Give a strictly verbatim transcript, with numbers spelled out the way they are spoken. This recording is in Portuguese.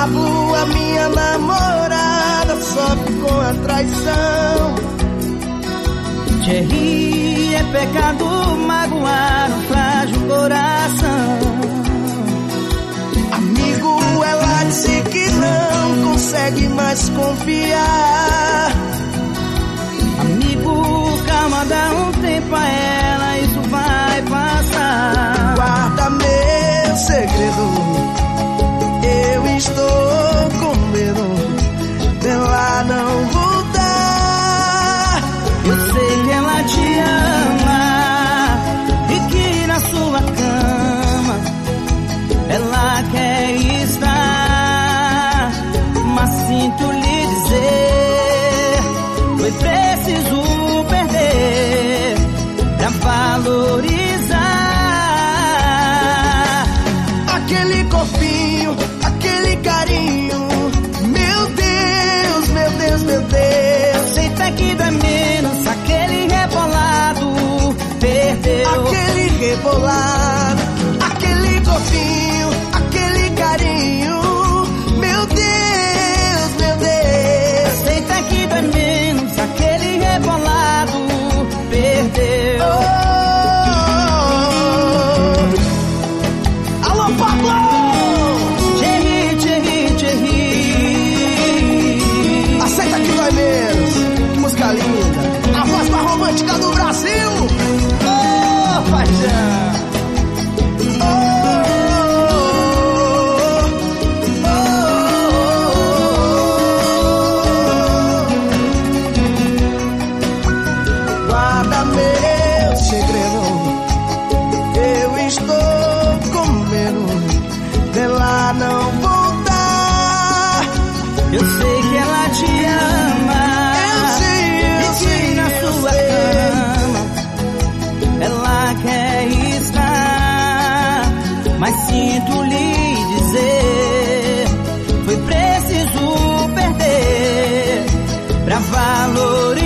Pablo, a minha namorada, sofre com a traição. Thierry, é pecado magoar um frágil coração. Amigo, ela disse que não consegue mais confiar. Amigo, calma, dá um tempo a ela, isso vai passar. Guarda meu segredo, eu estou com medo dela não voltar. Eu sei que ela te ama e que na sua cama ela quer estar, mas sinto lhe dizer, foi preciso perder pra valorizar aquele corpinho, aquele carinho. Meu Deus, meu Deus, meu Deus. Aceita que dá menos, aquele rebolado perdeu. Aquele rebolado, aquele corpinho, aquele carinho. Meu Deus, meu Deus. Aceita que dá menos, aquele rebolado perdeu. Oh. Alô, Pablo! Thierry, Thierry, Thierry. Aceita que dói menos. Que música linda. A voz mais romântica do Brasil. Oh, paixão. Guarda meu segredo, eu estou com medo dela não voltar. Eu sei que ela te ama, Eu sei, eu e que sei, na eu sua sei. cama ela quer estar, mas sinto lhe dizer, foi preciso perder pra valorizar